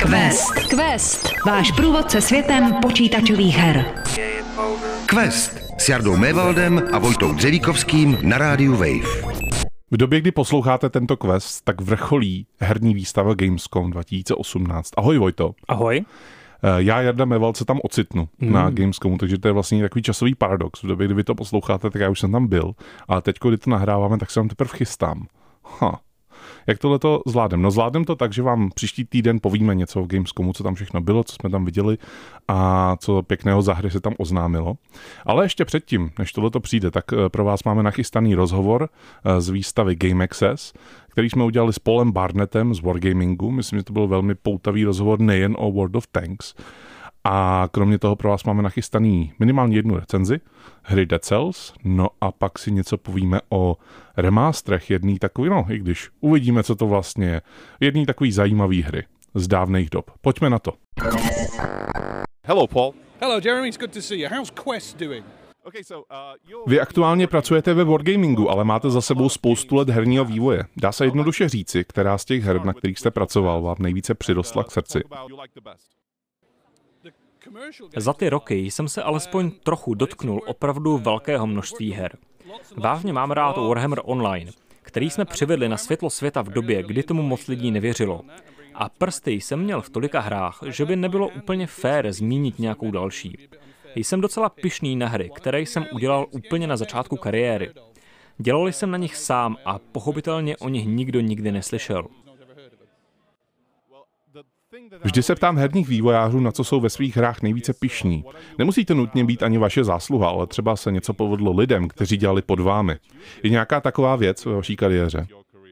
Quest. Váš průvodce světem počítačových her. Quest s Jardou Mévaldem a Vojtou Dřevíkovským na rádiu Wave. V době, kdy posloucháte tento Quest, tak vrcholí herní výstava Gamescom 2018. Ahoj Vojto. Ahoj. Já, Jarda Mévald, se tam ocitnu na Gamescomu, takže to je vlastně takový časový paradox. V době, kdy vy to posloucháte, tak já už jsem tam byl, ale teď, kdy to nahráváme, tak se tam teprve chystám. Jak tohle to zvládnem? No zvládnem to tak, že vám příští týden povíme něco o Gamescomu, co tam všechno bylo, co jsme tam viděli a co pěkného za hry se tam oznámilo. Ale ještě předtím, než tohleto přijde, tak pro vás máme nachystaný rozhovor z výstavy Game Access, který jsme udělali s Paulem Barnettem z Wargamingu. Myslím, že to byl velmi poutavý rozhovor nejen o World of Tanks. A kromě toho pro vás máme nachystaný minimálně jednu recenzi hry Dead Cells, no a pak si něco povíme o remástrech jedný takový, no i když uvidíme, co to vlastně je, jedný takový zajímavý hry z dávných dob. Pojďme na to. Hello, Paul. Hello, Jeremy, it's good to see you. How's Quest doing? Vy aktuálně pracujete ve Wargamingu, ale máte za sebou spoustu let herního vývoje. Dá se jednoduše říci, která z těch her, na kterých jste pracoval, vám nejvíce přirostla k srdci? Za ty roky jsem se alespoň trochu dotknul opravdu velkého množství her. Vážně mám rád Warhammer Online, který jsme přivedli na světlo světa v době, kdy tomu moc lidí nevěřilo. A prsty jsem měl v tolika hrách, že by nebylo úplně fér zmínit nějakou další. Jsem docela pyšný na hry, které jsem udělal úplně na začátku kariéry. Dělal jsem na nich sám a pochopitelně o nich nikdo nikdy neslyšel. Vždy se ptám herních vývojářů, na co jsou ve svých hrách nejvíce pyšní. Nemusíte nutně být ani vaše zásluha, ale třeba se něco povedlo lidem, kteří dělali pod vámi. Je nějaká taková věc ve vaší kariéře?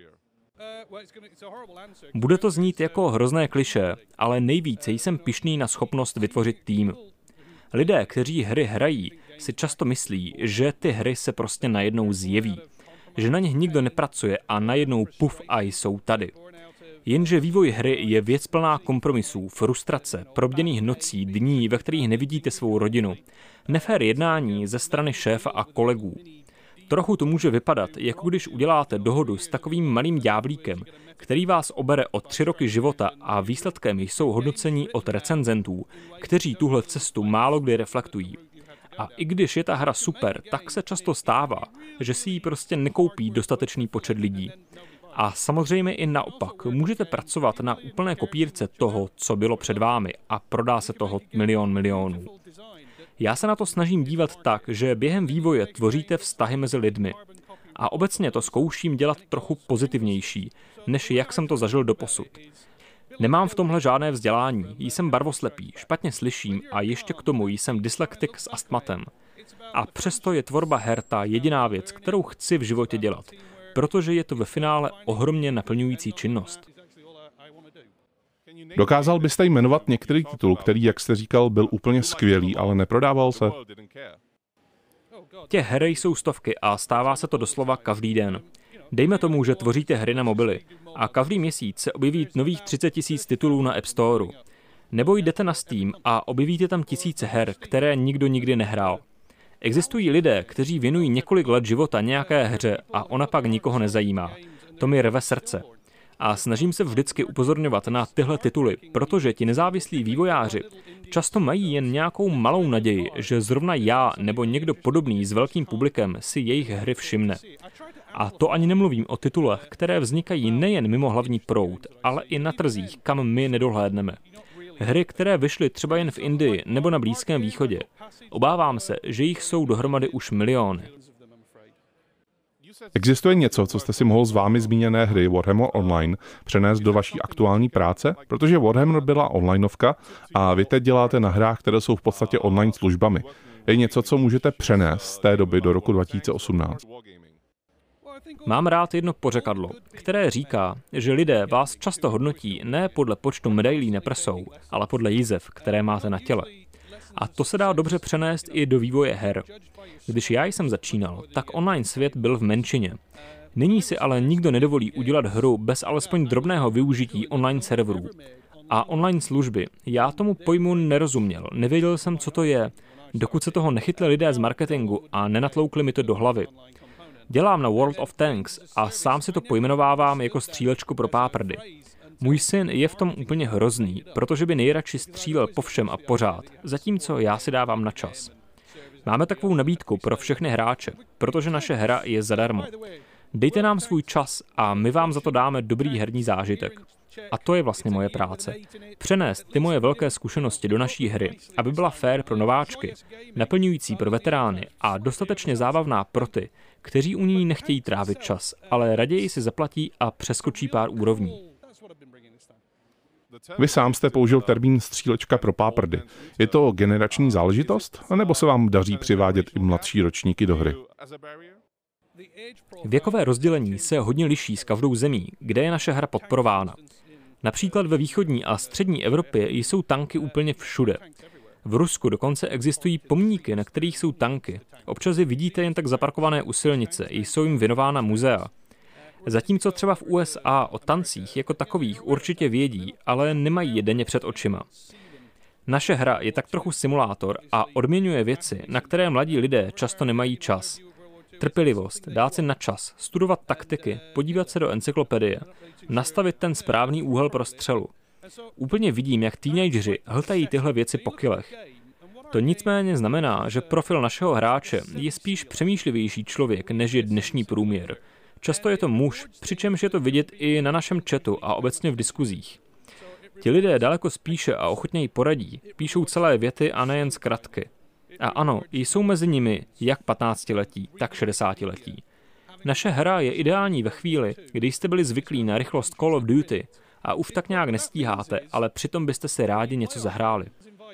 Bude to znít jako hrozné klišé, ale nejvíce jsem pyšný na schopnost vytvořit tým. Lidé, kteří hry hrají, si často myslí, že ty hry se prostě najednou zjeví. Že na nich nikdo nepracuje a najednou puf a jsou tady. Jenže vývoj hry je věc plná kompromisů, frustrace, probděných nocí, dní, ve kterých nevidíte svou rodinu, nefér jednání ze strany šéfa a kolegů. Trochu to může vypadat, jako když uděláte dohodu s takovým malým ďáblíkem, který vás obere o 3 roky života a výsledkem jsou hodnocení od recenzentů, kteří tuhle cestu málo kdy reflektují. A i když je ta hra super, tak se často stává, že si ji prostě nekoupí dostatečný počet lidí. A samozřejmě i naopak, můžete pracovat na úplné kopírce toho, co bylo před vámi a prodá se toho milionů. Já se na to snažím dívat tak, že během vývoje tvoříte vztahy mezi lidmi. A obecně to zkouším dělat trochu pozitivnější, než jak jsem to zažil doposud. Nemám v tomhle žádné vzdělání, jsem barvoslepý, špatně slyším a ještě k tomu jsem dyslektik s astmatem. A přesto je tvorba her ta jediná věc, kterou chci v životě dělat, protože je to ve finále ohromně naplňující činnost. Dokázal byste jmenovat některý titul, který, jak jste říkal, byl úplně skvělý, ale neprodával se? Těch her jsou stovky a stává se to doslova každý den. Dejme tomu, že tvoříte hry na mobily a každý měsíc se objeví nových 30 000 titulů na App Storeu. Nebo jdete na Steam a objevíte tam tisíce her, které nikdo nikdy nehrál. Existují lidé, kteří věnují několik let života nějaké hře a ona pak nikoho nezajímá. To mi rve srdce. A snažím se vždycky upozorňovat na tyhle tituly, protože ti nezávislí vývojáři často mají jen nějakou malou naději, že zrovna já nebo někdo podobný s velkým publikem si jejich hry všimne. A to ani nemluvím o titulech, které vznikají nejen mimo hlavní proud, ale i na trzích, kam my nedohlédneme. Hry, které vyšly třeba jen v Indii nebo na Blízkém východě. Obávám se, že jich jsou dohromady už miliony. Existuje něco, co jste si mohl z vámi zmíněné hry Warhammer Online přenést do vaší aktuální práce? Protože Warhammer byla onlineovka a vy teď děláte na hrách, které jsou v podstatě online službami. Je něco, co můžete přenést z té doby do roku 2018? Mám rád jedno pořekadlo, které říká, že lidé vás často hodnotí ne podle počtu medailí na prsou, ale podle jizev, které máte na těle. A to se dá dobře přenést i do vývoje her. Když já jsem začínal, tak online svět byl v menšině. Nyní si ale nikdo nedovolí udělat hru bez alespoň drobného využití online serverů. A online služby, já tomu pojmu nerozuměl, nevěděl jsem, co to je, dokud se toho nechytli lidé z marketingu a nenatloukli mi to do hlavy. Dělám na World of Tanks a sám si to pojmenovávám jako střílečku pro páprdy. Můj syn je v tom úplně hrozný, protože by nejradši střílel po všem a pořád, zatímco já si dávám na čas. Máme takovou nabídku pro všechny hráče, protože naše hra je zadarmo. Dejte nám svůj čas a my vám za to dáme dobrý herní zážitek. A to je vlastně moje práce. Přenést ty moje velké zkušenosti do naší hry, aby byla fair pro nováčky, naplňující pro veterány a dostatečně zábavná pro ty, kteří u ní nechtějí trávit čas, ale raději si zaplatí a přeskočí pár úrovní. Vy sám jste použil termín střílečka pro páprdy. Je to generační záležitost, anebo se vám daří přivádět i mladší ročníky do hry? Věkové rozdělení se hodně liší s každou zemí, kde je naše hra podporována. Například ve východní a střední Evropě jsou tanky úplně všude. V Rusku dokonce existují pomníky, na kterých jsou tanky. Občas je vidíte jen tak zaparkované u silnice, jsou jim věnována muzea. Zatímco třeba v USA o tancích jako takových určitě vědí, ale nemají je denně před očima. Naše hra je tak trochu simulátor a odměňuje věci, na které mladí lidé často nemají čas. Trpělivost, dát si na čas, studovat taktiky, podívat se do encyklopedie, nastavit ten správný úhel pro střelu. Úplně vidím, jak teenageři hltají tyhle věci po kilech. To nicméně znamená, že profil našeho hráče je spíš přemýšlivější člověk, než je dnešní průměr. Často je to muž, přičemž je to vidět i na našem chatu a obecně v diskuzích. Ti lidé daleko spíše a ochotněji poradí, píšou celé věty a nejen zkratky. A ano, jsou mezi nimi jak 15letí, tak 60letí. Naše hra je ideální ve chvíli, kdy jste byli zvyklí na rychlost Call of Duty a už tak nějak nestíháte, ale přitom byste si rádi něco zahráli.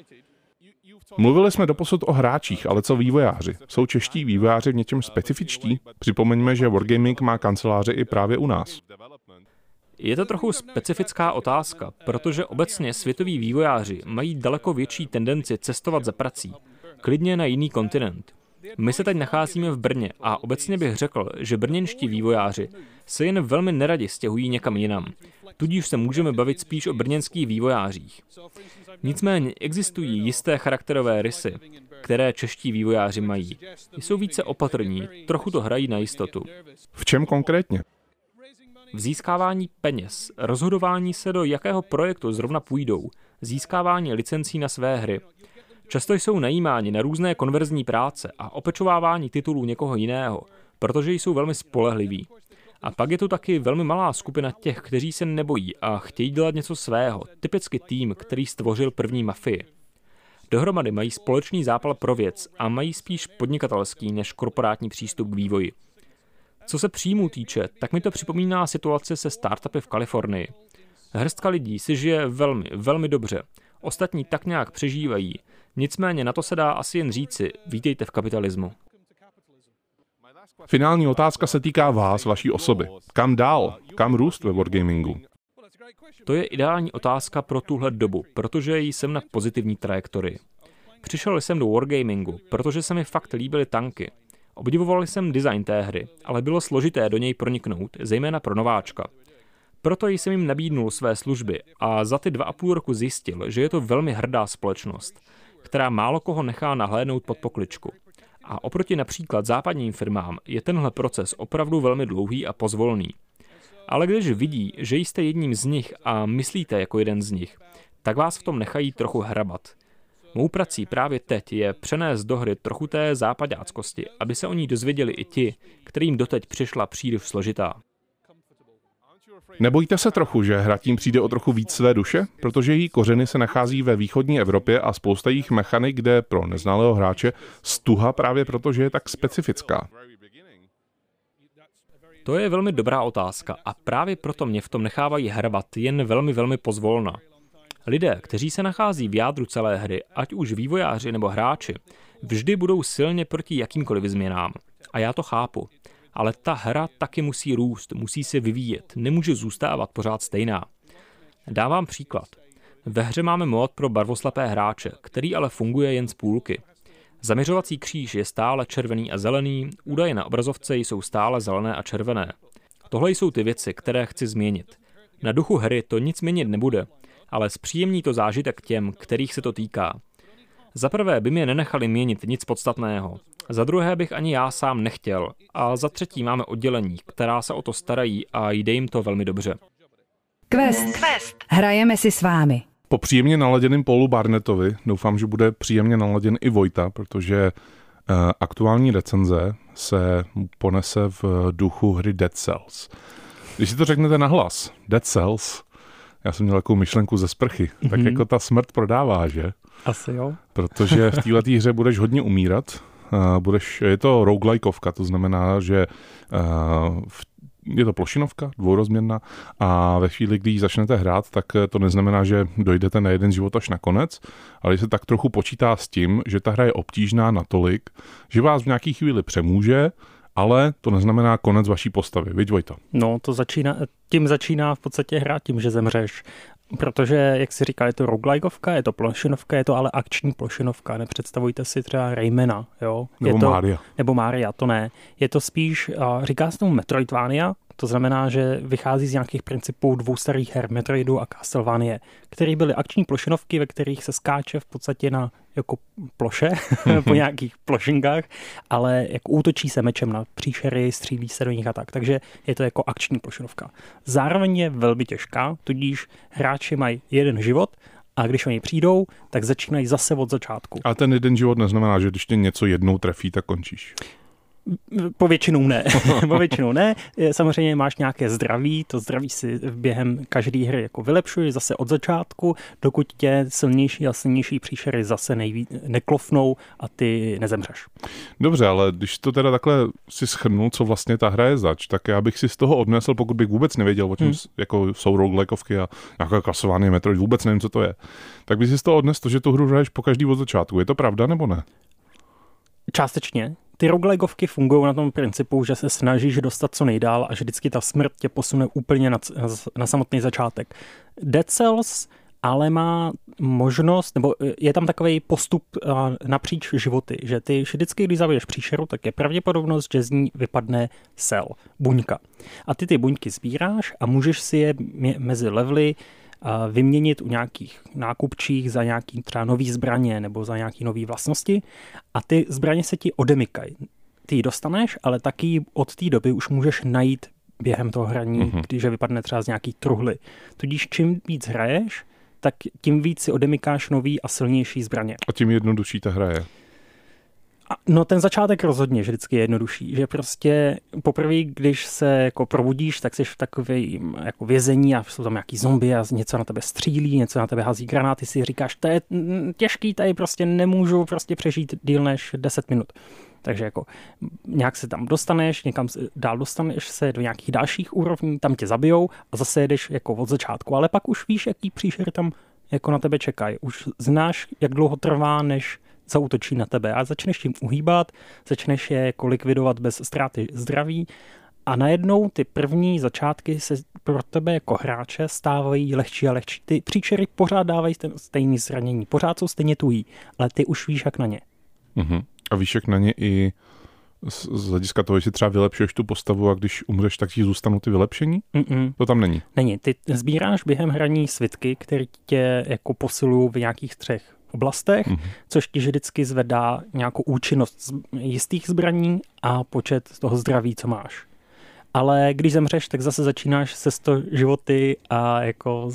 Mluvili jsme doposud o hráčích, ale co vývojáři? Jsou čeští vývojáři v něčem specifičtí? Připomeňme, že Wargaming má kanceláře i právě u nás. Je to trochu specifická otázka, protože obecně světoví vývojáři mají daleko větší tendenci cestovat za prací, klidně na jiný kontinent. My se teď nacházíme v Brně a obecně bych řekl, že brněnští vývojáři se jen velmi neradi stěhují někam jinam. Tudíž se můžeme bavit spíš o brněnských vývojářích. Nicméně existují jisté charakterové rysy, které čeští vývojáři mají. Jsou více opatrní, trochu to hrají na jistotu. V čem konkrétně? V získávání peněz, rozhodování se, do jakého projektu zrovna půjdou, získávání licencí na své hry. Často jsou najímáni na různé konverzní práce a opečovávání titulů někoho jiného, protože jsou velmi spolehliví. A pak je tu taky velmi malá skupina těch, kteří se nebojí a chtějí dělat něco svého, typicky tým, který stvořil první Mafii. Dohromady mají společný zápal pro věc a mají spíš podnikatelský než korporátní přístup k vývoji. Co se příjmů týče, tak mi to připomíná situaci se startupy v Kalifornii. Hrstka lidí si žije velmi, velmi dobře. Ostatní tak nějak přežívají. Nicméně na to se dá asi jen říci, vítejte v kapitalismu. Finální otázka se týká vás, vaší osoby. Kam dál? Kam růst ve Wargamingu? To je ideální otázka pro tuhle dobu, protože jsem na pozitivní trajektorii. Přišel jsem do Wargamingu, protože se mi fakt líbily tanky. Obdivoval jsem design té hry, ale bylo složité do něj proniknout, zejména pro nováčka. Proto jsem jim nabídnul své služby a za ty 2,5 roku zjistil, že je to velmi hrdá společnost, která málo koho nechá nahlédnout pod pokličku. A oproti například západním firmám je tenhle proces opravdu velmi dlouhý a pozvolný. Ale když vidí, že jste jedním z nich a myslíte jako jeden z nich, tak vás v tom nechají trochu hrabat. Mou prací právě teď je přenést do hry trochu té západáckosti, aby se o ní dozvěděli i ti, kterým doteď přišla příliš složitá. Nebojíte se trochu, že hra tím přijde o trochu víc své duše? Protože její kořeny se nachází ve východní Evropě a spousta jejich mechanik jde pro neznalého hráče stuha právě proto, že je tak specifická. To je velmi dobrá otázka a právě proto mě v tom nechávají hrabat jen velmi, velmi pozvolna. Lidé, kteří se nachází v jádru celé hry, ať už vývojáři nebo hráči, vždy budou silně proti jakýmkoliv změnám. A já to chápu. Ale ta hra taky musí růst, musí se vyvíjet, nemůže zůstávat pořád stejná. Dávám příklad. Ve hře máme mod pro barvoslepé hráče, který ale funguje jen z půlky. Zaměřovací kříž je stále červený a zelený, údaje na obrazovce jsou stále zelené a červené. Tohle jsou ty věci, které chci změnit. Na duchu hry to nic měnit nebude, ale zpříjemní to zážitek těm, kterých se to týká. Za prvé by mě nenechali měnit nic podstatného. Za druhé bych ani já sám nechtěl. A za třetí máme oddělení, která se o to starají a jde jim to velmi dobře. Quest. Hrajeme si s vámi. Po příjemně naladěném Paulu Barnettovi doufám, že bude příjemně naladěn i Vojta, protože aktuální recenze se ponese v duchu hry Dead Cells. Když si to řeknete nahlas, Dead Cells, já jsem měl takovou myšlenku ze sprchy, tak jako ta smrt prodává, že? Asi jo. Protože v této hře budeš hodně umírat, je to roguelikeovka, to znamená, že je to plošinovka, dvourozměrná a ve chvíli, kdy ji začnete hrát, tak to neznamená, že dojdete na jeden život až na konec, ale se tak trochu počítá s tím, že ta hra je obtížná natolik, že vás v nějaký chvíli přemůže, ale to neznamená konec vaší postavy. Viď, Vojto? No, tím začíná v podstatě hrát tím, že zemřeš. Protože, jak si říká, je to roguelikeovka, je to plošinovka, je to ale akční plošinovka. Nepředstavujte si třeba Raymana, jo? Nebo Mária, to ne. Je to spíš, říká se tomu Metroidvania, to znamená, že vychází z nějakých principů dvou starých her, Metroidu a Castlevania, které byly akční plošinovky, ve kterých se skáče v podstatě na jako ploše, po nějakých plošinkách, ale jako útočí se mečem na příšery, střílí se do nich a tak. Takže je to jako akční plošinovka. Zároveň je velmi těžká, tudíž hráči mají jeden život a když oni přijdou, tak začínají zase od začátku. A ten jeden život neznamená, že když tě něco jednou trefí, tak končíš. Povětšinou ne. Samozřejmě máš nějaké zdraví, to zdraví si během každé hry jako vylepšuješ zase od začátku, dokud tě silnější a silnější příšery zase neklofnou a ty nezemřeš. Dobře, ale když to teda takhle si shrnul, co vlastně ta hra je zač, tak já bych si z toho odnesl, pokud bych vůbec nevěděl, o čem jako jsou roguelikeovky a nějaké Castlevania, Metroid, vůbec nevím, co to je, tak bych si z toho odnesl, že tu hru hraješ po každý od začátku. Je to pravda nebo ne? Částečně. Ty roguelikeovky fungují na tom principu, že se snažíš dostat co nejdál a že vždycky ta smrt tě posune úplně na samotný začátek. Dead Cells ale má možnost, nebo je tam takový postup napříč životy, že ty vždycky, když zabiješ příšeru, tak je pravděpodobnost, že z ní vypadne cell, buňka. A ty buňky sbíráš a můžeš si je mezi levely vyměnit u nějakých nákupčích za nějaký třeba nový zbraně nebo za nějaký nový vlastnosti a ty zbraně se ti odemykají. Ty ji dostaneš, ale taky od té doby už můžeš najít během toho hraní, když vypadne třeba z nějaký truhly. Tudíž čím víc hraješ, tak tím víc si odemykáš nový a silnější zbraně. A tím jednodušší ta hra je. No ten začátek rozhodně vždycky je jednodušší, že prostě poprvé, když se jako probudíš, tak jsi v takovém jako vězení a jsou tam nějaký zombie a něco na tebe střílí, něco na tebe hází granáty, si říkáš, to je těžký, tady prostě nemůžu prostě přežít díl než 10 minut. Takže jako nějak se tam dostaneš, někam dál dostaneš se do nějakých dalších úrovní, tam tě zabijou a zase jedeš jako od začátku, ale pak už víš, jaký příšery tam jako na tebe čekají. Už znáš, jak dlouho trvá, než zaútočí na tebe a začneš tím uhýbat, začneš je jako likvidovat bez ztráty zdraví a najednou ty první začátky se pro tebe jako hráče stávají lehčí a lehčí. Ty příšery pořád dávají stejné zranění, pořád jsou stejně tuhý, ale ty už víš jak na ně. A víš jak na ně i z hlediska toho, jestli třeba vylepšuješ tu postavu a když umřeš, tak ti zůstanou ty vylepšení? To tam není. Není. Ty sbíráš během hraní svitky, které tě jako posilují v nějakých 3 oblastech, což ti vždycky zvedá nějakou účinnost jistých zbraní a počet toho zdraví, co máš. Ale když zemřeš, tak zase začínáš se 100 životy a jako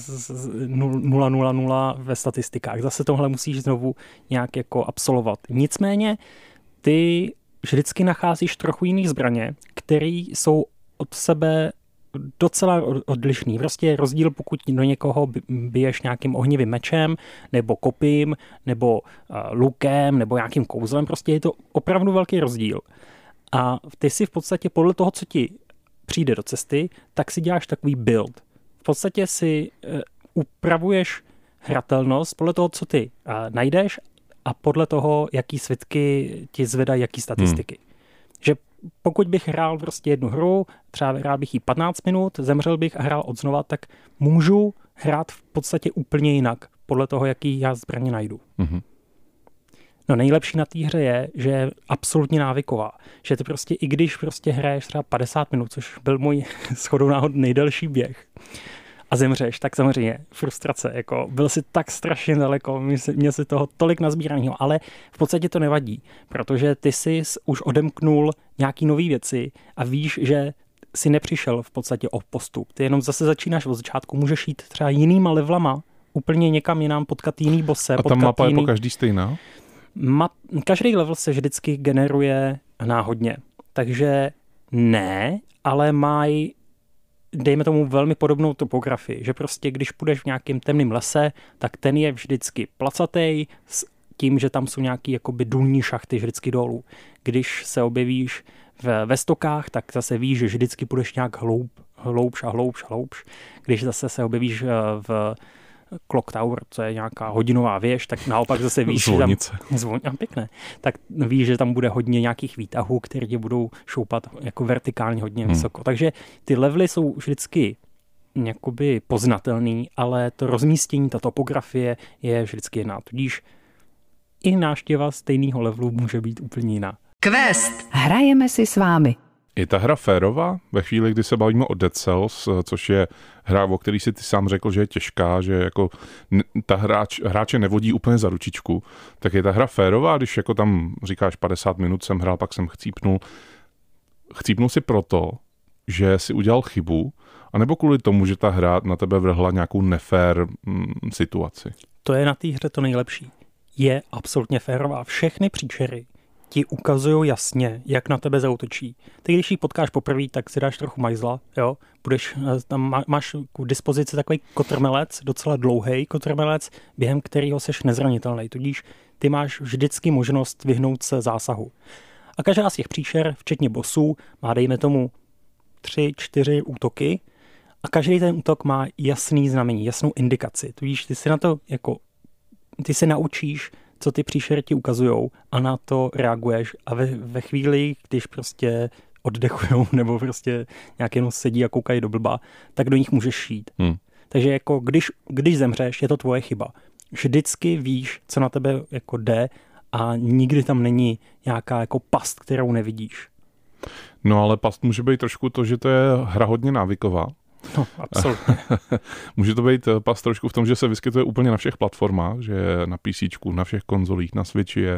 0,00 ve statistikách. Zase tohle musíš znovu nějak jako absolvovat. Nicméně ty vždycky nacházíš trochu jiný zbraně, které jsou od sebe docela odlišný. Prostě je rozdíl, pokud do někoho biješ nějakým ohnivým mečem, nebo kopím, nebo lukem, nebo nějakým kouzlem. Prostě je to opravdu velký rozdíl. A ty si v podstatě podle toho, co ti přijde do cesty, tak si děláš takový build. V podstatě si upravuješ hratelnost podle toho, co ty najdeš a podle toho, jaký svitky ti zvedají, jaký statistiky. Že pokud bych hrál prostě jednu hru, třeba hrál bych jí 15 minut, zemřel bych a hrál odznova, tak můžu hrát v podstatě úplně jinak, podle toho, jaký já zbraně najdu. No nejlepší na té hře je, že je absolutně návyková. Že ty prostě, i když prostě hraješ třeba 50 minut, což byl můj shodou náhod nejdelší běh, a zemřeš, tak samozřejmě frustrace, jako byl si tak strašně daleko, měl si toho tolik nazbíraného, ale v podstatě to nevadí, protože ty jsi už odemknul nějaký nový věci a víš, že si nepřišel v podstatě o postup. Ty jenom zase začínáš od začátku, můžeš jít třeba jinýma levelama, úplně někam jinam, potkat jiný bosse. A ta mapa je po každý stejná? Každý level se vždycky generuje náhodně. Takže ne, ale mají, dejme tomu, velmi podobnou topografii, že prostě když půjdeš v nějakém temném lese, tak ten je vždycky placatej s tím, že tam jsou nějaký jakoby důlní šachty vždycky dolů. Když se objevíš ve stokách, tak zase víš, že vždycky půjdeš nějak hloubš. Když zase se objevíš v Clock Tower, co je nějaká hodinová věž, tak naopak zase víš, pěkné. Tak víš, že tam bude hodně nějakých výtahů, které tě budou šoupat jako vertikálně hodně vysoko. Takže ty levely jsou vždycky jakoby poznatelný, ale to rozmístění, ta topografie je vždycky jiná. Tudíž i návštěva stejného levelu může být úplně jiná. Quest. Hrajeme si s vámi. Je ta hra férová? Ve chvíli, kdy se bavíme o Dead Cells, což je hra, o který si ty sám řekl, že je těžká, že jako ta hráče nevodí úplně za ručičku, tak je ta hra férová, když jako tam říkáš 50 minut jsem hrál, pak jsem chcípnul. Chcípnul si proto, že si udělal chybu, anebo kvůli tomu, že ta hra na tebe vrhla nějakou nefér situaci? To je na té hře to nejlepší. Je absolutně férová. Všechny příšery ti ukazují jasně, jak na tebe zaútočí. Ty, když ji potkáš poprvé, tak si dáš trochu majzla, jo? Tam máš k dispozici takový kotrmelec, docela dlouhý kotrmelec, během kterého seš nezranitelný. Tudíž ty máš vždycky možnost vyhnout se zásahu. A každá z těch příšer, včetně bossů, má, dejme tomu, 3-4 útoky a každý ten útok má jasný znamení, jasnou indikaci. Tudíž ty si na to jako ty se naučíš, co ty příšery ti ukazujou a na to reaguješ a ve chvíli, když prostě oddechujou nebo prostě nějak jenom sedí a koukají do blba, tak do nich můžeš šít. Takže jako když zemřeš, je to tvoje chyba. Vždycky víš, co na tebe jako jde a nikdy tam není nějaká jako past, kterou nevidíš. No ale past může být trošku to, že to je hra hodně návyková. No, absolutně. Může to být pas trošku v tom, že se vyskytuje úplně na všech platformách, že na PCčku, na všech konzolích, na Switchi je.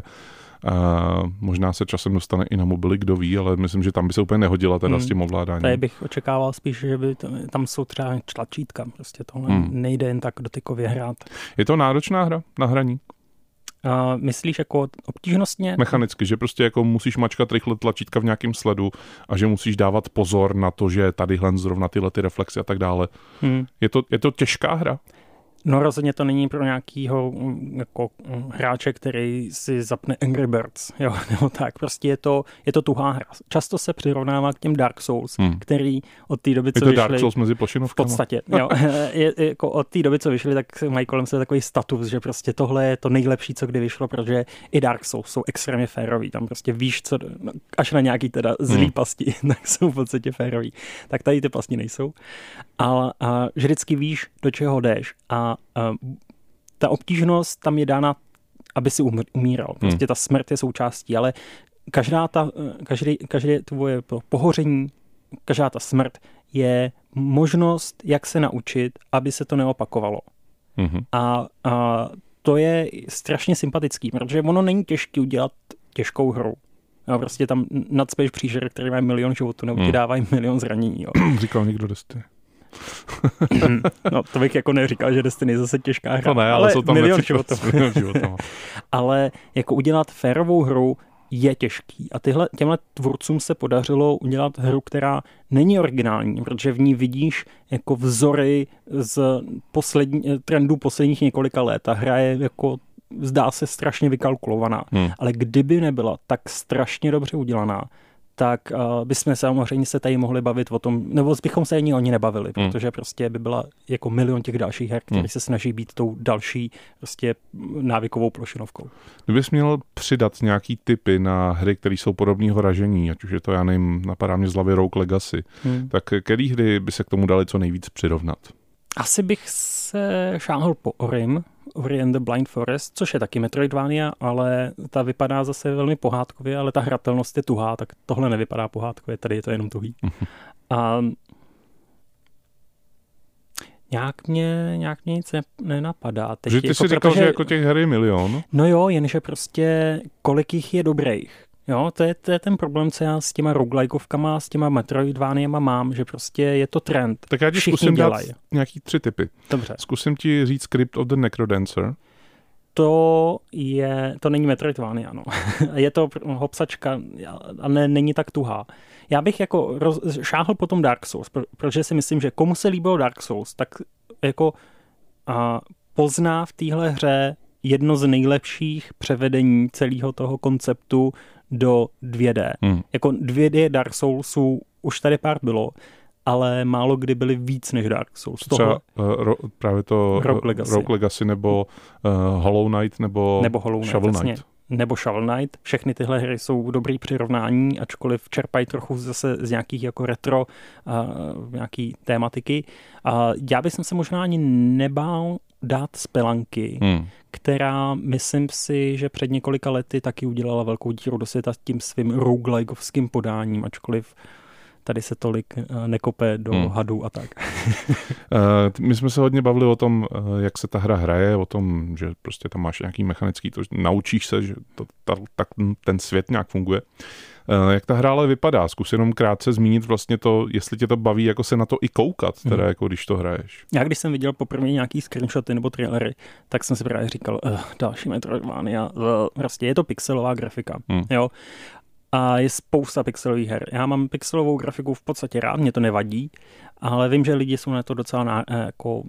Možná se časem dostane i na mobily, kdo ví, ale myslím, že tam by se úplně nehodila teda s tím ovládáním. Tady bych očekával spíš, že by tam jsou třeba tlačítka, prostě tohle nejde jen tak dotykově hrát. Je to náročná hra na hraní? Myslíš jako obtížnostně? Mechanicky, že prostě jako musíš mačkat rychle tlačítka v nějakém sledu a že musíš dávat pozor na to, že tadyhle zrovna tyhle ty reflexy a tak dále. Je to těžká hra? No rozhodně to není pro nějakýho jako hráče, který si zapne Angry Birds, jo, nebo tak. Prostě je to tuhá hra. Často se přirovnává k těm Dark Souls, který od té doby, co vyšly... Je to Dark Souls mezi plošinovkama? V podstatě, jo. Jako od té doby, co vyšly, tak mají kolem se takový status, že prostě tohle je to nejlepší, co kdy vyšlo, protože i Dark Souls jsou extrémně férový. Tam prostě víš, co, až na nějaký teda zlý pasti, tak jsou v podstatě férový. Tak tady ty pasti nejsou. Ale vždycky víš, do čeho jdeš. A ta obtížnost tam je dána, aby si umíral. Prostě ta smrt je součástí, ale každé tvoje pohoření, každá ta smrt je možnost, jak se naučit, aby se to neopakovalo. A to je strašně sympatický, protože ono není těžké udělat těžkou hru. No, prostě tam nacpeš příšer, který má 1 milion životů, nebo ti dávají 1 milion zranění. Jo. Říkal někdo Destiny. No, to bych jako neříkal, že Destiny je zase těžká hra. To ne, ale jsou tam 1 milion životů. Ale jako udělat férovou hru je těžký. A těmhle tvůrcům se podařilo udělat hru, která není originální, protože v ní vidíš jako vzory z trendů posledních několika let. Ta hra je jako zdá se strašně vykalkulovaná, ale kdyby nebyla tak strašně dobře udělaná, tak bychom samozřejmě se tady mohli bavit o tom, nebo bychom se ani o ní nebavili, protože prostě by byla jako milion těch dalších her, které se snaží být tou další prostě návykovou plošinovkou. Kdybys měl přidat nějaký tipy na hry, které jsou podobného ražení, ať už je to, já nevím, napadá mě z hlavy Rogue Legacy, tak který hry by se k tomu dali co nejvíc přirovnat? Asi bych se šáhl po Ori and the Blind Forest, což je taky Metroidvania, ale ta vypadá zase velmi pohádkově, ale ta hratelnost je tuhá, tak tohle nevypadá pohádkově, tady je to jenom tuhý. A nějak mě nic nenapadá. Že ty jako, si říkal, že jako těch her je milion. No jo, jenže prostě kolik jich je dobrých. Jo, to je ten problém, co já s těma roguelikeovkama, s těma Metroidvaniama mám, že prostě je to trend. Tak já ti zkusím dát nějaký 3 tipy. Dobře. Zkusím ti říct Crypt of the Necrodancer. To není Metroidvania, no. Je to hopsačka, ale není tak tuhá. Já bych jako šáhl potom Dark Souls, protože si myslím, že komu se líbilo Dark Souls, tak jako pozná v téhle hře jedno z nejlepších převedení celého toho konceptu do 2D. Jako 2D Dark Soulsů už tady pár bylo, ale málo kdy byly víc než Dark Souls. Třeba právě to Rogue Legacy nebo Hollow Knight nebo Shovel Knight. Nebo Shovel Knight. Všechny tyhle hry jsou dobrý přirovnání, ačkoliv čerpají trochu zase z nějakých jako retro nějaký tématiky. Já bych se možná ani nebál dát Spelunky, která myslím si, že před několika lety taky udělala velkou díru do světa tím svým roguelikeovským podáním, ačkoliv tady se tolik nekope do hadů a tak. My jsme se hodně bavili o tom, jak se ta hra hraje, o tom, že prostě tam máš nějaký mechanický, to naučíš se, že tak ten svět nějak funguje. Jak ta hra ale vypadá? Zkus jenom krátce zmínit vlastně to, jestli tě to baví, jako se na to i koukat, teda jako když to hraješ. Já když jsem viděl poprvé nějaký screenshoty nebo trailery, tak jsem si právě říkal, další Metroidvania, prostě je to pixelová grafika, jo. A je spousta pixelových her. Já mám pixelovou grafiku v podstatě rád, mě to nevadí, ale vím, že lidi jsou na to docela jako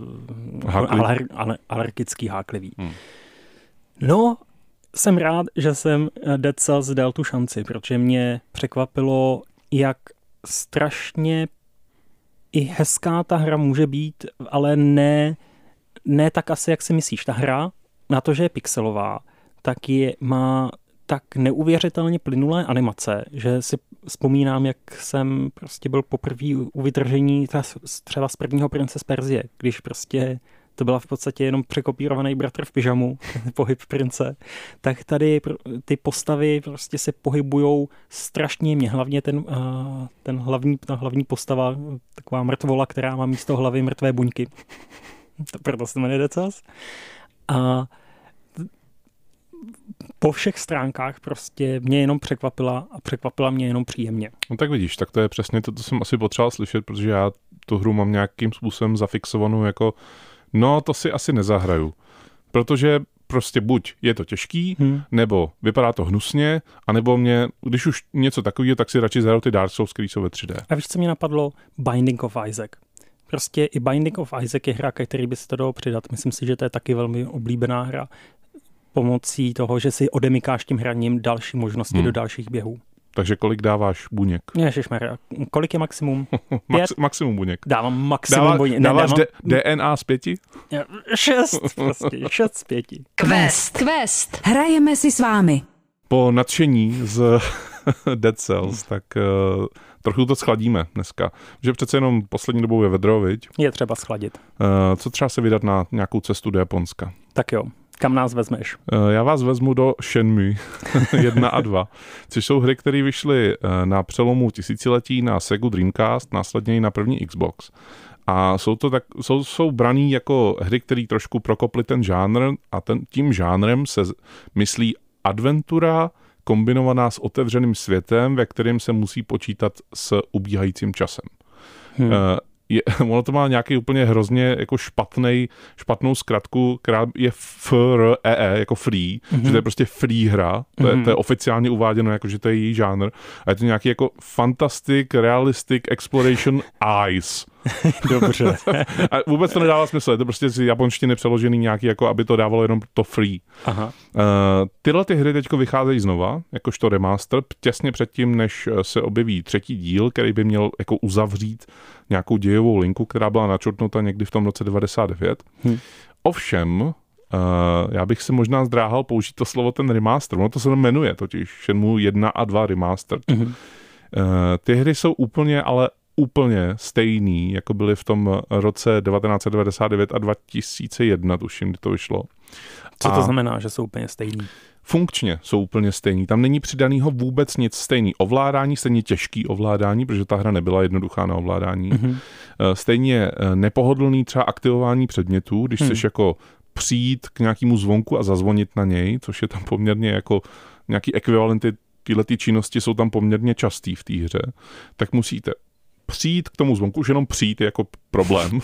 alergický, háklivý. No, jsem rád, že jsem Dead Cells dal tu šanci, protože mě překvapilo, jak strašně i hezká ta hra může být, ale ne tak asi, jak si myslíš. Ta hra, na to, že je pixelová, tak má tak neuvěřitelně plynulé animace, že si vzpomínám, jak jsem prostě byl poprvé u vytržení třeba z prvního Prince z Perzie, když prostě to byla v podstatě jenom překopírovaný bratr v pyžamu, pohyb prince, tak tady ty postavy prostě se pohybujou strašně jemně. Hlavně ta hlavní postava, taková mrtvola, která má místo hlavy mrtvé buňky. Proto se jmenuje Dead Cells. A po všech stránkách prostě mě jenom překvapila mě jenom příjemně. No tak vidíš, tak to je přesně to, co jsem asi potřeboval slyšet, protože já tu hru mám nějakým způsobem zafixovanou jako no, to si asi nezahraju. Protože prostě buď je to těžký, nebo vypadá to hnusně, anebo mě, když už něco takového, tak si radši zahraju ty Dark Souls, který jsou ve 3D. A víš, co mě napadlo? Binding of Isaac. Prostě i Binding of Isaac je hra, ke který by se to dalo přidat. Myslím si, že to je taky velmi oblíbená hra. Pomocí toho, že si odemykáš tím hraním další možnosti do dalších běhů. Takže kolik dáváš buněk? Ježišmarja, kolik je maximum? Maximum buněk. Dávám maximum buněk. Dáváš DNA z 5? 6, prostě, 6 z 5. Quest. Hrajeme si s vámi. Po nadšení z Dead Cells, tak trochu to schladíme dneska. Že přece jenom poslední dobou je vedro, viď? Je třeba schladit. Co třeba se vydat na nějakou cestu do Japonska? Tak jo. Kam nás vezmeš? Já vás vezmu do Shenmue 1 a 2, což jsou hry, které vyšly na přelomu tisíciletí na Sega Dreamcast, následně i na první Xbox. A jsou braný jako hry, které trošku prokoply ten žánr a tím žánrem se myslí adventura kombinovaná s otevřeným světem, ve kterém se musí počítat s ubíhajícím časem. Ono to má nějaký úplně hrozně jako špatnou zkratku, která je FREE, jako free, že to je prostě free hra, to je oficiálně uváděno, jako že to je její žánr, a je to nějaký jako fantastic, realistic exploration eyes. Dobře. A vůbec to nedává smysl, je to prostě z japonštiny přeložený nějaký, jako aby to dávalo jenom to free. Aha. Tyhle ty hry teďko vycházejí znova, jakožto remaster, těsně předtím, než se objeví 3. díl, který by měl jako uzavřít nějakou dějovou linku, která byla načrtnuta někdy v tom roce 99. Ovšem, já bych se možná zdráhal použít to slovo ten remaster. Ono to se jmenuje totiž Shenmue 1 a 2 Remastered. Ty hry jsou úplně stejný, jako byly v tom roce 1999 a 2001, tuším, kdy to vyšlo. Co to znamená, že jsou úplně stejný? Funkčně jsou úplně stejný. Tam není přidanýho vůbec nic. Stejný ovládání, stejně těžký ovládání, protože ta hra nebyla jednoduchá na ovládání. Stejně nepohodlný třeba aktivování předmětů, když chceš jako přijít k nějakému zvonku a zazvonit na něj, což je tam poměrně jako nějaký ekvivalenty tyhle ty činnosti jsou tam poměrně častý v té hře, tak musíte přijít k tomu zvonku, už jenom přijít je jako problém,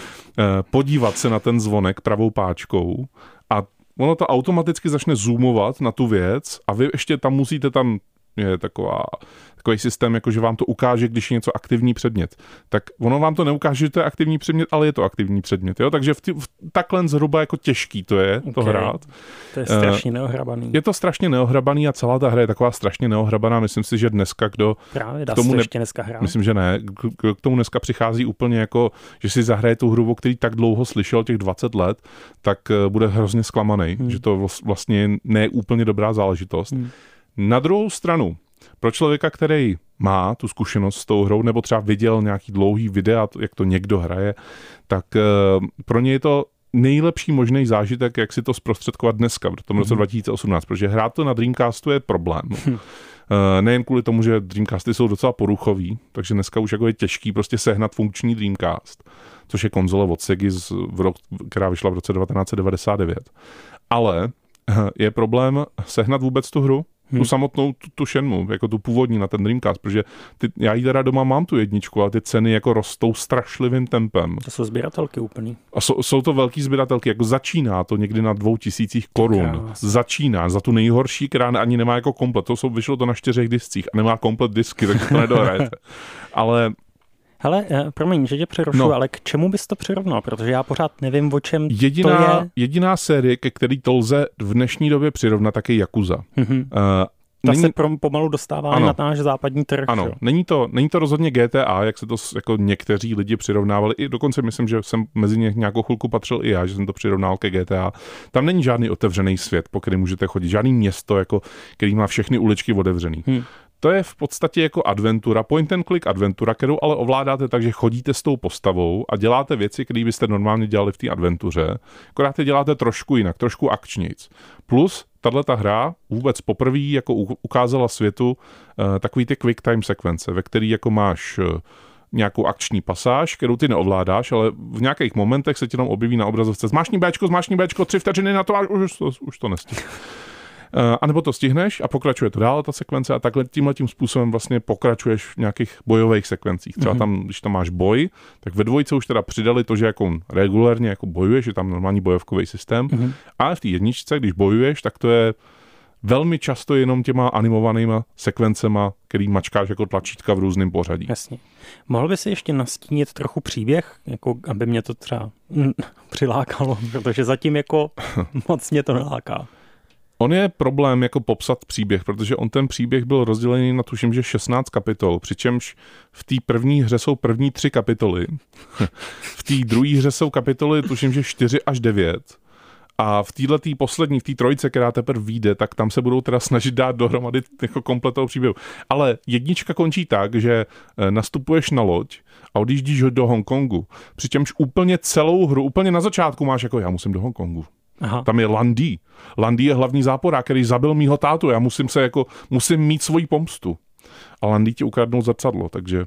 podívat se na ten zvonek pravou páčkou a ono to automaticky začne zoomovat na tu věc a vy ještě tam musíte je takový systém, jako že vám to ukáže, když je něco aktivní předmět. Tak ono vám to neukáže, že to je aktivní předmět, ale je to aktivní předmět. Jo? Takže takhle zhruba jako těžký to je to hrát. To je strašně neohrabaný. Je to strašně neohrabaný a celá ta hra je taková strašně neohrabaná. Myslím si, že dneska právě dá se ještě dneska hrát. Myslím, že ne. K tomu dneska přichází úplně jako, že si zahraje tu hru, o který tak dlouho slyšel, těch 20 let, tak bude hrozně zklamaný, že to vlastně ne je úplně dobrá záležitost. Na druhou stranu, pro člověka, který má tu zkušenost s tou hrou, nebo třeba viděl nějaký dlouhý videa, jak to někdo hraje, tak pro ně je to nejlepší možný zážitek, jak si to zprostředkovat dneska, v tom roce 2018, protože hrát to na Dreamcastu je problém. Nejen kvůli tomu, že Dreamcasty jsou docela poruchový, takže dneska už jako je těžký prostě sehnat funkční Dreamcast, což je konzole od Sega, která vyšla v roce 1999. Ale je problém sehnat vůbec tu hru, tu samotnou, tu Shenmue, jako tu původní na ten Dreamcast, protože já ji teda doma mám tu jedničku, ale ty ceny jako rostou strašlivým tempem. To jsou sběratelky úplný. A jsou to velký sběratelky, jako začíná to někdy na 2000 korun. Začíná za tu nejhorší, která ani nemá jako komplet. Vyšlo to na 4 discích a nemá komplet disky, takže to nedohrajete. Ale hele, promiň, že tě přerušu, ale k čemu bys to přirovnal? Protože já pořád nevím, o čem to je. Jediná série, ke který to lze v dnešní době přirovnat, tak je Yakuza. Ta se pomalu dostává na náš západní trh. Ano, není to rozhodně GTA, jak se to jako někteří lidi přirovnávali. I dokonce myslím, že jsem mezi ně nějakou chvilku patřil i já, že jsem to přirovnal ke GTA. Tam není žádný otevřený svět, po kterém můžete chodit. Žádný město, jako, který má všechny uličky otevřený. To je v podstatě jako adventura, point and click adventura, kterou ale ovládáte tak, že chodíte s tou postavou a děláte věci, které byste normálně dělali v té adventuře, akorát je děláte trošku jinak, trošku akčnějc. Plus tato hra vůbec poprvé jako ukázala světu takový ty quick time sekvence, ve který jako máš nějakou akční pasáž, kterou ty neovládáš, ale v nějakých momentech se ti tam objeví na obrazovce zmášni Bčko, 3 vteřiny na to a už to nestihne. A nebo to stihneš a pokračuje to dál, ta sekvence, a takhle tímhletím způsobem vlastně pokračuješ v nějakých bojových sekvencích. Třeba tam, když tam máš boj, tak ve dvojce už teda přidali to, že jako regulérně jako bojuješ, je tam normální bojovkový systém, a v té jedničce, když bojuješ, tak to je velmi často jenom těma animovanýma sekvencema, který mačkáš jako tlačítka v různém pořadí. Jasně. Mohl by si ještě nastínit trochu příběh, jako aby mě to třeba přilákalo, protože zatím jako moc mě to neláká. On je problém jako popsat příběh, protože on ten příběh byl rozdělený na tuším, že 16 kapitol, přičemž v té první hře jsou první 3 kapitoly. V té druhé hře jsou kapitoly tuším, že 4 až 9. A v této poslední, v té trojce, která teprve vyjde, tak tam se budou teda snažit dát dohromady jako komplet toho příběhu. Ale jednička končí tak, že nastupuješ na loď a odjíždíš do Hongkongu. Přičemž úplně celou hru, úplně na začátku máš jako já musím do Hongkongu. Aha. Tam je Landy. Landy je hlavní záporák, který zabil mýho tátu. Já musím mít svoji pomstu. A Landy ti ukradnou zrcadlo, takže...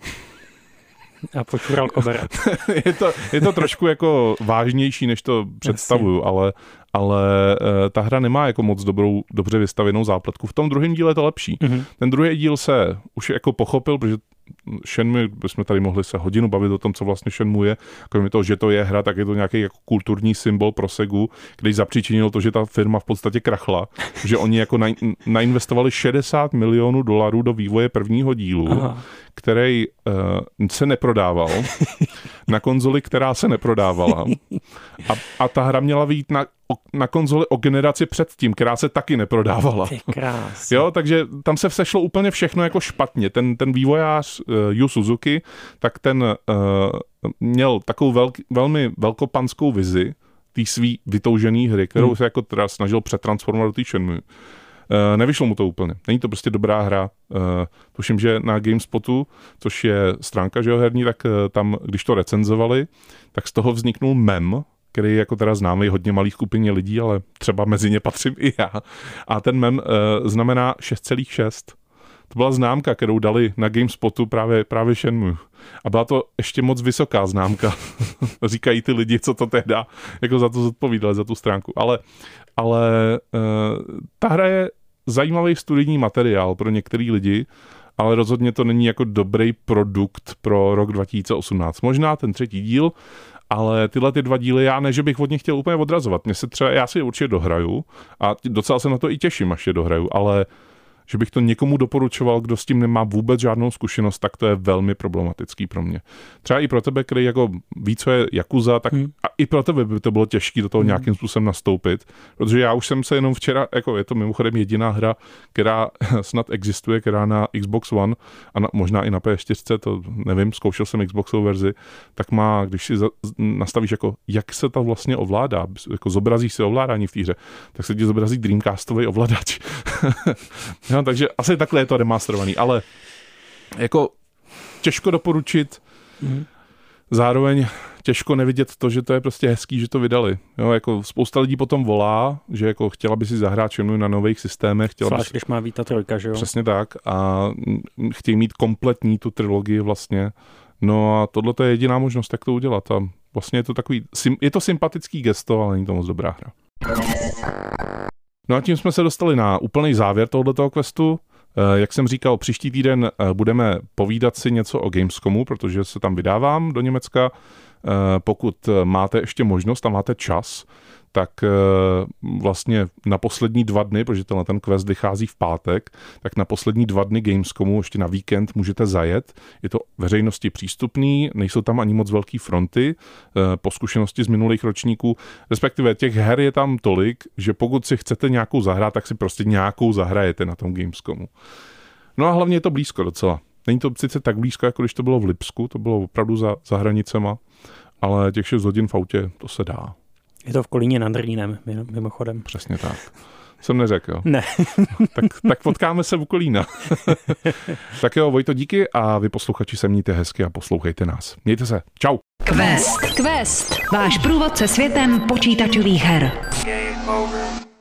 A počural koberec. je to trošku jako vážnější, než to představuju, ale ta hra nemá jako moc dobře vystavenou zápletku. V tom druhém díle je to lepší. Ten druhý díl se už jako pochopil, protože Shenmue, bychom tady mohli se hodinu bavit o tom, co vlastně Shenmue je. Kromě toho, že to je hra, tak je to nějaký jako kulturní symbol pro Segu, který zapříčinil to, že ta firma v podstatě krachla, že oni jako nainvestovali $60 milionů do vývoje prvního dílu, který se neprodával, na konzoli, která se neprodávala. A ta hra měla vyjít na konzoli o generaci předtím, která se taky neprodávala. Ty krásný. Jo, takže tam se sešlo úplně všechno jako špatně. Ten vývojář Yu Suzuki, tak ten měl takovou velmi velkopanskou vizi té svý vytoužené hry, kterou se jako teda snažil přetransformovat do té Shenmue. Nevyšlo mu to úplně. Není to prostě dobrá hra. Tuším, že na GameSpotu, což je stránka, že jo, herní, tak tam, když to recenzovali, tak z toho vzniknul mem, který je jako teda známý hodně malý skupině lidí, ale třeba mezi ně patřím i já. A ten mem znamená 6,6. To byla známka, kterou dali na GameSpotu právě Shenmue. A byla to ještě moc vysoká známka. Říkají ty lidi, co to tehda jako za to zodpovídali, za tu stránku. Ale ta hra je zajímavý studijní materiál pro některý lidi, ale rozhodně to není jako dobrý produkt pro rok 2018. Možná ten 3. díl, ale tyhle ty 2 díly já ne, že bych od nich chtěl úplně odrazovat. Já si je určitě dohraju a docela se na to i těším, až je dohraju, ale že bych to někomu doporučoval, kdo s tím nemá vůbec žádnou zkušenost, tak to je velmi problematický pro mě. Třeba i pro tebe, který jako ví, co je Yakuza, tak a i pro tebe by to bylo těžké do toho nějakým způsobem nastoupit, protože já už jsem se jenom včera, jako je to mimochodem jediná hra, která snad existuje, která na Xbox One a možná i na PS4, to nevím, zkoušel jsem Xboxovou verzi, tak má, když si nastavíš jako, jak se to vlastně ovládá, jako zobrazíš si ovládání v té hře, tak se ti zobrazí Dreamcastový ovladač. No, takže asi takhle je to remasterovaný, ale jako těžko doporučit, zároveň těžko nevidět to, že to je prostě hezký, že to vydali. Jo, jako spousta lidí potom volá, že jako chtěla by si zahrát Shenmue na nových systémech. Zvlášť, když má Vita 3, že jo? Přesně tak a chtějí mít kompletní tu trilogii vlastně. No a tohle je jediná možnost, jak to udělat a vlastně je to takový, je to sympatický gesto, ale není to moc dobrá hra. No a tím jsme se dostali na úplný závěr tohoto questu. Jak jsem říkal, příští týden budeme povídat si něco o Gamescomu, protože se tam vydávám do Německa. Pokud máte ještě možnost a máte čas, tak vlastně na poslední 2 dny, protože ten quest vychází v pátek, tak na poslední 2 dny Gamescomu ještě na víkend můžete zajet. Je to veřejnosti přístupný, nejsou tam ani moc velký fronty, po zkušenosti z minulých ročníků, respektive těch her je tam tolik, že pokud si chcete nějakou zahrát, tak si prostě nějakou zahrajete na tom Gamescomu. No a hlavně je to blízko docela. Není to sice tak blízko, jako když to bylo v Lipsku, to bylo opravdu za hranicema, ale těch 6 hodin v autě, to se dá. Je to v Kolíně nad Rýnem, mimochodem. Přesně tak. Jsem neřekl. Ne. tak potkáme se u Kolína. Tak jo, Vojto, díky a vy posluchači se mějte hezky a poslouchejte nás. Mějte se. Čau. Quest. Váš průvodce světem počítačových her. Game over.